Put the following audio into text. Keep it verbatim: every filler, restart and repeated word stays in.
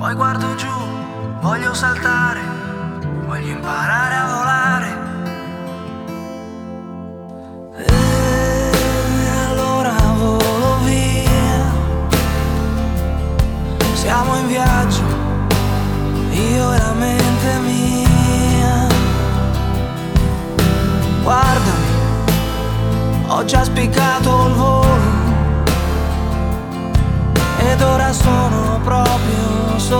Poi guardo giù, voglio saltare, voglio imparare a volare. E allora volo via. Siamo in viaggio, io e la mente mia. Guardami, ho già spiccato il volo ed ora sono proprio